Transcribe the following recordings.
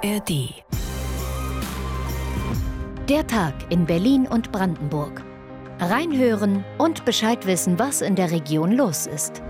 ARD. Der Tag in Berlin und Brandenburg. Reinhören und Bescheid wissen, was in der Region los ist.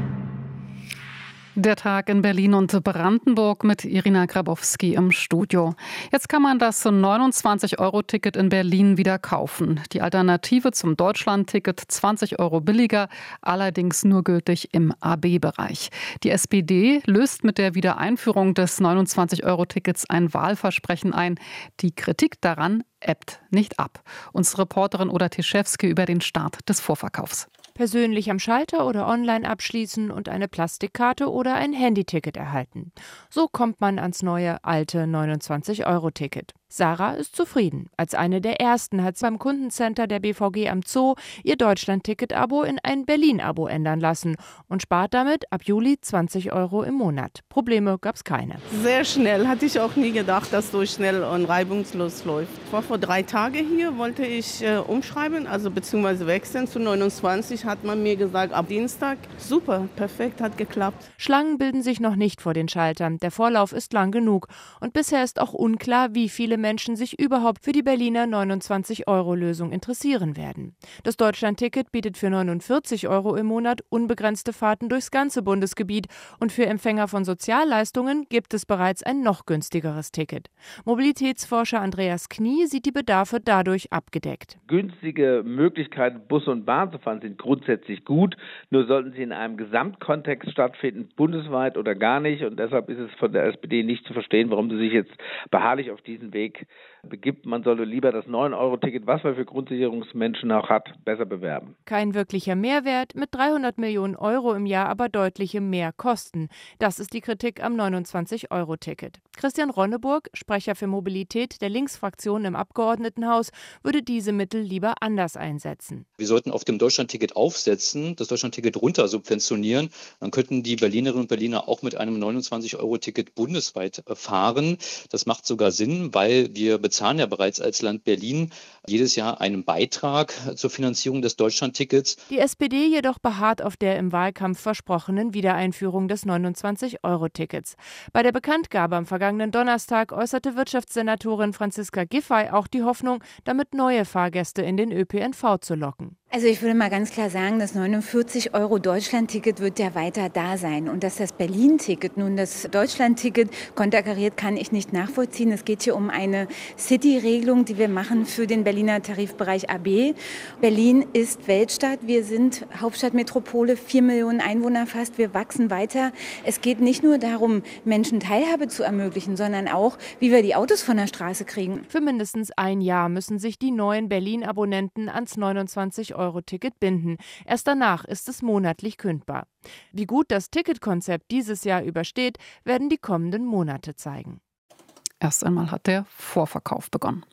Der Tag in Berlin und Brandenburg mit Irina Grabowski im Studio. Jetzt kann man das 29-Euro-Ticket in Berlin wieder kaufen. Die Alternative zum Deutschland-Ticket 20 Euro billiger, allerdings nur gültig im AB-Bereich. Die SPD löst mit der Wiedereinführung des 29-Euro-Tickets ein Wahlversprechen ein. Die Kritik daran ebbt nicht ab. Unsere Reporterin Oda Tischewski über den Start des Vorverkaufs. Persönlich am Schalter oder online abschließen und eine Plastikkarte oder ein Handyticket erhalten. So kommt man ans neue, alte 29-Euro-Ticket. Sarah ist zufrieden. Als eine der ersten hat sie beim Kundencenter der BVG am Zoo ihr Deutschland-Ticket-Abo in ein Berlin-Abo ändern lassen und spart damit ab Juli 20 Euro im Monat. Probleme gab es keine. Sehr schnell. Hatte ich auch nie gedacht, dass so schnell und reibungslos läuft. Ich war vor 3 Tagen hier, wollte ich umschreiben, also beziehungsweise wechseln zu 29, hat man mir gesagt, ab Dienstag. Super, perfekt, hat geklappt. Schlangen bilden sich noch nicht vor den Schaltern. Der Vorlauf ist lang genug. Und bisher ist auch unklar, wie viele Menschen sich überhaupt für die Berliner 29-Euro-Lösung interessieren werden. Das Deutschland-Ticket bietet für 49 Euro im Monat unbegrenzte Fahrten durchs ganze Bundesgebiet und für Empfänger von Sozialleistungen gibt es bereits ein noch günstigeres Ticket. Mobilitätsforscher Andreas Knie sieht die Bedarfe dadurch abgedeckt. Günstige Möglichkeiten, Bus und Bahn zu fahren, sind grundsätzlich gut, nur sollten sie in einem Gesamtkontext stattfinden, bundesweit oder gar nicht, und deshalb ist es von der SPD nicht zu verstehen, warum sie sich jetzt beharrlich auf diesen Weg begibt. Man sollte lieber das 9-Euro-Ticket, was man für Grundsicherungsmenschen auch hat, besser bewerben. Kein wirklicher Mehrwert, mit 300 Millionen Euro im Jahr aber deutliche Mehrkosten. Das ist die Kritik am 29-Euro-Ticket. Christian Ronneburg, Sprecher für Mobilität der Linksfraktion im Abgeordnetenhaus, würde diese Mittel lieber anders einsetzen. Wir sollten auf dem Deutschlandticket aufsetzen, das Deutschlandticket runter subventionieren. Dann könnten die Berlinerinnen und Berliner auch mit einem 29-Euro-Ticket bundesweit fahren. Das macht sogar Sinn, weil wir bezahlen ja bereits als Land Berlin jedes Jahr einen Beitrag zur Finanzierung des Deutschlandtickets. Die SPD jedoch beharrt auf der im Wahlkampf versprochenen Wiedereinführung des 29-Euro-Tickets. Bei der Bekanntgabe am vergangenen Donnerstag äußerte Wirtschaftssenatorin Franziska Giffey auch die Hoffnung, damit neue Fahrgäste in den ÖPNV zu locken. Also ich würde mal ganz klar sagen, das 49-Euro-Deutschland-Ticket wird ja weiter da sein. Und dass das Berlin-Ticket nun das Deutschland-Ticket konterkariert, kann ich nicht nachvollziehen. Es geht hier um eine City-Regelung, die wir machen für den Berliner Tarifbereich AB. Berlin ist Weltstadt. Wir sind Hauptstadtmetropole, 4 Millionen Einwohner fast. Wir wachsen weiter. Es geht nicht nur darum, Menschen Teilhabe zu ermöglichen, sondern auch, wie wir die Autos von der Straße kriegen. Für mindestens ein Jahr müssen sich die neuen Berlin-Abonnenten ans 29-Euro-Ticket binden. Erst danach ist es monatlich kündbar. Wie gut das Ticketkonzept dieses Jahr übersteht, werden die kommenden Monate zeigen. Erst einmal hat der Vorverkauf begonnen.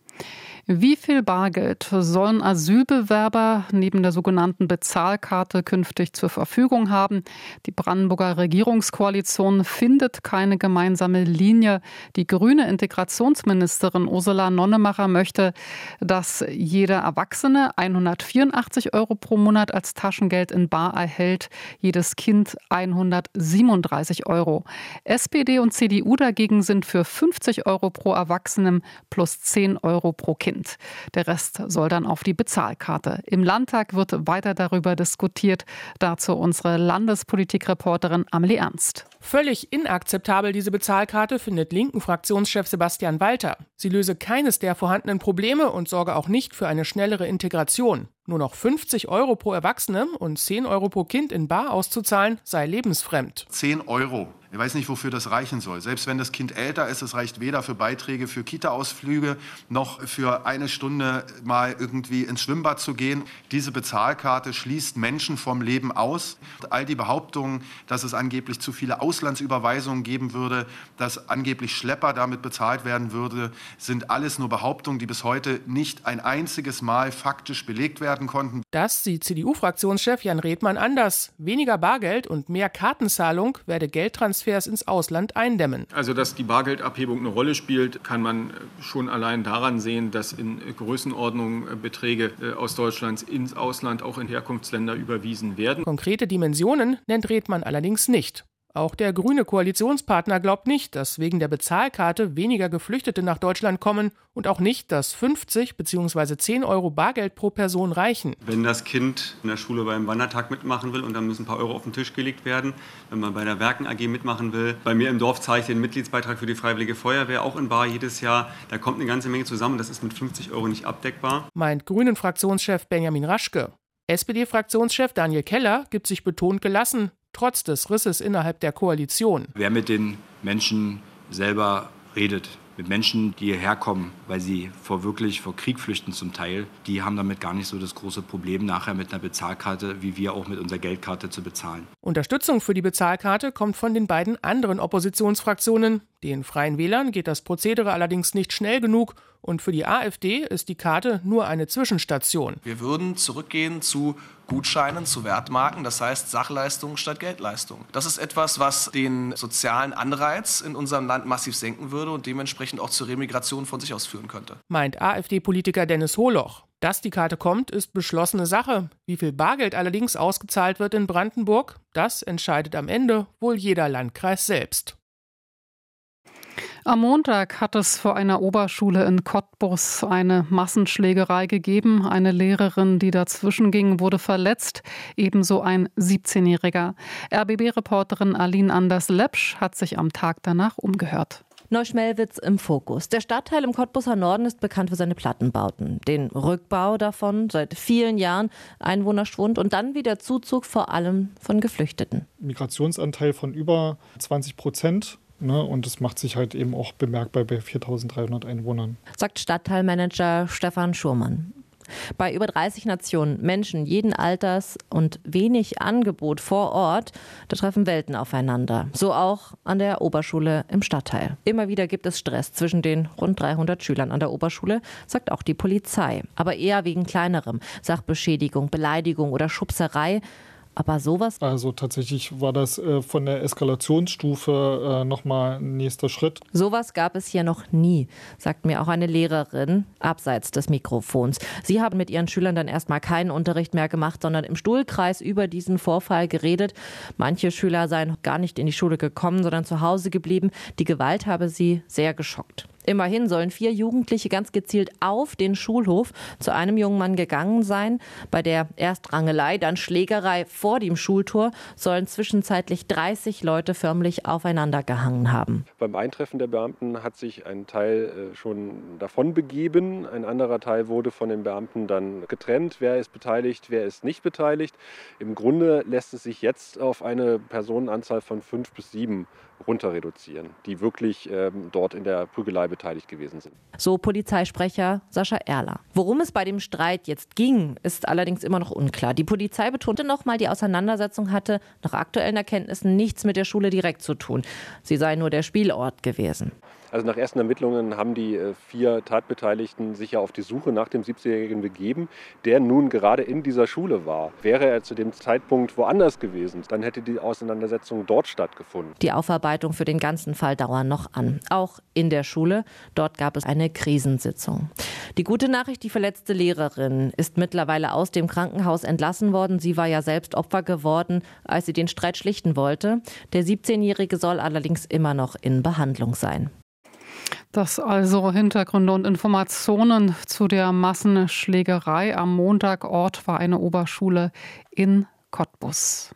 Wie viel Bargeld sollen Asylbewerber neben der sogenannten Bezahlkarte künftig zur Verfügung haben? Die Brandenburger Regierungskoalition findet keine gemeinsame Linie. Die grüne Integrationsministerin Ursula Nonnemacher möchte, dass jeder Erwachsene 184 Euro pro Monat als Taschengeld in bar erhält, jedes Kind 137 Euro. SPD und CDU dagegen sind für 50 Euro pro Erwachsenen plus 10 Euro pro Kind. Der Rest soll dann auf die Bezahlkarte. Im Landtag wird weiter darüber diskutiert. Dazu unsere Landespolitikreporterin Amelie Ernst. Völlig inakzeptabel diese Bezahlkarte findet linken Fraktionschef Sebastian Walter. Sie löse keines der vorhandenen Probleme und sorge auch nicht für eine schnellere Integration. Nur noch 50 Euro pro Erwachsene und 10 Euro pro Kind in bar auszuzahlen, sei lebensfremd. 10 Euro. Ich weiß nicht, wofür das reichen soll. Selbst wenn das Kind älter ist, es reicht weder für Beiträge für Kita-Ausflüge noch für eine Stunde mal irgendwie ins Schwimmbad zu gehen. Diese Bezahlkarte schließt Menschen vom Leben aus. All die Behauptungen, dass es angeblich zu viele Auslandsüberweisungen geben würde, dass angeblich Schlepper damit bezahlt werden würde, sind alles nur Behauptungen, die bis heute nicht ein einziges Mal faktisch belegt werden konnten. Das sieht CDU-Fraktionschef Jan Redmann anders. Weniger Bargeld und mehr Kartenzahlung werde Geldtransfers ins Ausland eindämmen. Also, dass die Bargeldabhebung eine Rolle spielt, kann man schon allein daran sehen, dass in Größenordnung Beträge aus Deutschland ins Ausland, auch in Herkunftsländer, überwiesen werden. Konkrete Dimensionen nennt Redmann allerdings nicht. Auch der grüne Koalitionspartner glaubt nicht, dass wegen der Bezahlkarte weniger Geflüchtete nach Deutschland kommen und auch nicht, dass 50 bzw. 10 Euro Bargeld pro Person reichen. Wenn das Kind in der Schule beim Wandertag mitmachen will und dann müssen ein paar Euro auf den Tisch gelegt werden, wenn man bei der Werken AG mitmachen will. Bei mir im Dorf zahle ich den Mitgliedsbeitrag für die Freiwillige Feuerwehr auch in bar jedes Jahr. Da kommt eine ganze Menge zusammen, das ist mit 50 Euro nicht abdeckbar. Meint Grünen-Fraktionschef Benjamin Raschke. SPD-Fraktionschef Daniel Keller gibt sich betont gelassen, trotz des Risses innerhalb der Koalition. Wer mit den Menschen selber redet, mit Menschen, die hierher kommen, weil sie vor Krieg flüchten zum Teil, die haben damit gar nicht so das große Problem, nachher mit einer Bezahlkarte, wie wir auch mit unserer Geldkarte zu bezahlen. Unterstützung für die Bezahlkarte kommt von den beiden anderen Oppositionsfraktionen. Den Freien Wählern geht das Prozedere allerdings nicht schnell genug und für die AfD ist die Karte nur eine Zwischenstation. Wir würden zurückgehen zu Gutscheinen, zu Wertmarken, das heißt Sachleistungen statt Geldleistungen. Das ist etwas, was den sozialen Anreiz in unserem Land massiv senken würde und dementsprechend auch zur Remigration von sich aus führen könnte. Meint AfD-Politiker Dennis Holoch. Dass die Karte kommt, ist beschlossene Sache. Wie viel Bargeld allerdings ausgezahlt wird in Brandenburg, das entscheidet am Ende wohl jeder Landkreis selbst. Am Montag hat es vor einer Oberschule in Cottbus eine Massenschlägerei gegeben. Eine Lehrerin, die dazwischen ging, wurde verletzt, ebenso ein 17-Jähriger. RBB-Reporterin Aline Anders-Lepsch hat sich am Tag danach umgehört. Neuschmelwitz im Fokus. Der Stadtteil im Cottbuser Norden ist bekannt für seine Plattenbauten. Den Rückbau davon seit vielen Jahren, Einwohnerschwund und dann wieder Zuzug vor allem von Geflüchteten. Migrationsanteil von über 20%. Und das macht sich halt eben auch bemerkbar bei 4.300 Einwohnern. Sagt Stadtteilmanager Stefan Schurmann. Bei über 30 Nationen, Menschen jeden Alters und wenig Angebot vor Ort, da treffen Welten aufeinander. So auch an der Oberschule im Stadtteil. Immer wieder gibt es Stress zwischen den rund 300 Schülern an der Oberschule, sagt auch die Polizei. Aber eher wegen kleinerem, Sachbeschädigung, Beleidigung oder Schubserei. Aber sowas? Also tatsächlich war das von der Eskalationsstufe nochmal ein nächster Schritt. Sowas gab es hier noch nie, sagt mir auch eine Lehrerin abseits des Mikrofons. Sie haben mit ihren Schülern dann erstmal keinen Unterricht mehr gemacht, sondern im Stuhlkreis über diesen Vorfall geredet. Manche Schüler seien gar nicht in die Schule gekommen, sondern zu Hause geblieben. Die Gewalt habe sie sehr geschockt. Immerhin sollen 4 Jugendliche ganz gezielt auf den Schulhof zu einem jungen Mann gegangen sein. Bei der erst Rangelei, dann Schlägerei vor dem Schultor sollen zwischenzeitlich 30 Leute förmlich aufeinander gehangen haben. Beim Eintreffen der Beamten hat sich ein Teil schon davon begeben. Ein anderer Teil wurde von den Beamten dann getrennt. Wer ist beteiligt, wer ist nicht beteiligt. Im Grunde lässt es sich jetzt auf eine Personenanzahl von 5 bis 7 runter reduzieren, die wirklich dort in der Prügelei beteiligt gewesen sind. So Polizeisprecher Sascha Erler. Worum es bei dem Streit jetzt ging, ist allerdings immer noch unklar. Die Polizei betonte nochmal, die Auseinandersetzung hatte nach aktuellen Erkenntnissen nichts mit der Schule direkt zu tun. Sie sei nur der Spielort gewesen. Also nach ersten Ermittlungen haben die 4 Tatbeteiligten sich ja auf die Suche nach dem 17-Jährigen begeben, der nun gerade in dieser Schule war. Wäre er zu dem Zeitpunkt woanders gewesen, dann hätte die Auseinandersetzung dort stattgefunden. Die Aufarbeitung für den ganzen Fall dauert noch an. Auch in der Schule. Dort gab es eine Krisensitzung. Die gute Nachricht, die verletzte Lehrerin ist mittlerweile aus dem Krankenhaus entlassen worden. Sie war ja selbst Opfer geworden, als sie den Streit schlichten wollte. Der 17-Jährige soll allerdings immer noch in Behandlung sein. Das also Hintergründe und Informationen zu der Massenschlägerei am Montag. Ort war eine Oberschule in Cottbus.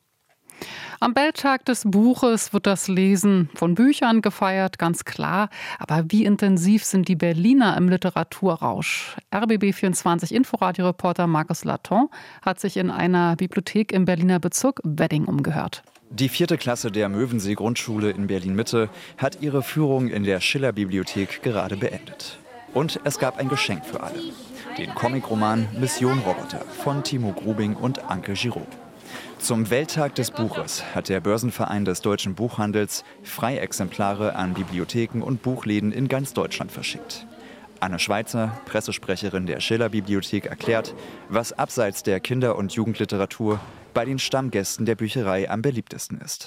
Am Welttag des Buches wird das Lesen von Büchern gefeiert, ganz klar. Aber wie intensiv sind die Berliner im Literaturrausch? RBB24 Inforadio-Reporter Markus Laton hat sich in einer Bibliothek im Berliner Bezirk Wedding umgehört. Die 4. Klasse der Möwensee-Grundschule in Berlin-Mitte hat ihre Führung in der Schiller-Bibliothek gerade beendet. Und es gab ein Geschenk für alle. Den Comicroman Mission Roboter von Timo Grubing und Anke Giraud. Zum Welttag des Buches hat der Börsenverein des deutschen Buchhandels Freiexemplare an Bibliotheken und Buchläden in ganz Deutschland verschickt. Anne Schweizer, Pressesprecherin der Schiller-Bibliothek, erklärt, was abseits der Kinder- und Jugendliteratur bei den Stammgästen der Bücherei am beliebtesten ist.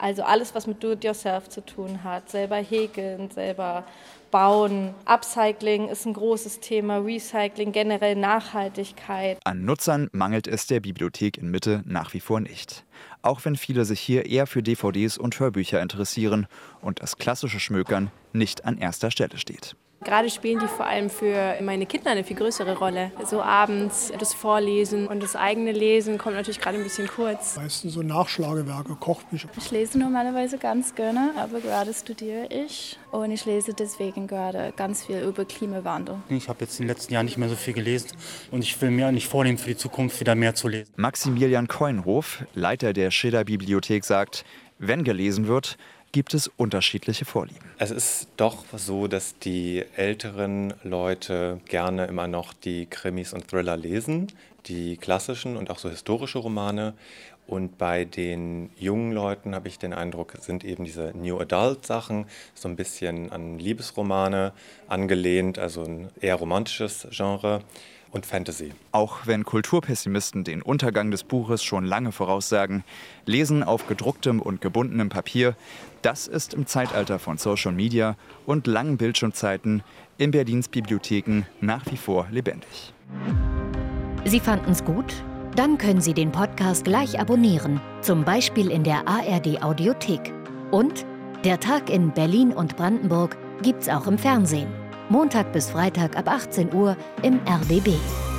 Also alles, was mit Do-it-yourself zu tun hat, selber häkeln, selber bauen. Upcycling ist ein großes Thema, Recycling, generell Nachhaltigkeit. An Nutzern mangelt es der Bibliothek in Mitte nach wie vor nicht. Auch wenn viele sich hier eher für DVDs und Hörbücher interessieren und das klassische Schmökern nicht an erster Stelle steht. Gerade spielen die vor allem für meine Kinder eine viel größere Rolle. So abends das Vorlesen und das eigene Lesen kommt natürlich gerade ein bisschen kurz. Meistens so Nachschlagewerke, Kochbücher. Ich lese normalerweise ganz gerne, aber gerade studiere ich und ich lese deswegen gerade ganz viel über Klimawandel. Ich habe jetzt in den letzten Jahren nicht mehr so viel gelesen und ich will mir eigentlich vornehmen, für die Zukunft wieder mehr zu lesen. Maximilian Keunhof, Leiter der Schiller-Bibliothek, sagt, wenn gelesen wird, gibt es unterschiedliche Vorlieben. Es ist doch so, dass die älteren Leute gerne immer noch die Krimis und Thriller lesen, die klassischen und auch so historische Romane. Und bei den jungen Leuten habe ich den Eindruck, sind eben diese New Adult Sachen so ein bisschen an Liebesromane angelehnt, also ein eher romantisches Genre. Und Fantasy. Auch wenn Kulturpessimisten den Untergang des Buches schon lange voraussagen, Lesen auf gedrucktem und gebundenem Papier, das ist im Zeitalter von Social Media und langen Bildschirmzeiten in Berlins Bibliotheken nach wie vor lebendig. Sie fanden's gut? Dann können Sie den Podcast gleich abonnieren, zum Beispiel in der ARD Audiothek. Und der Tag in Berlin und Brandenburg gibt's auch im Fernsehen. Montag bis Freitag ab 18 Uhr im RBB.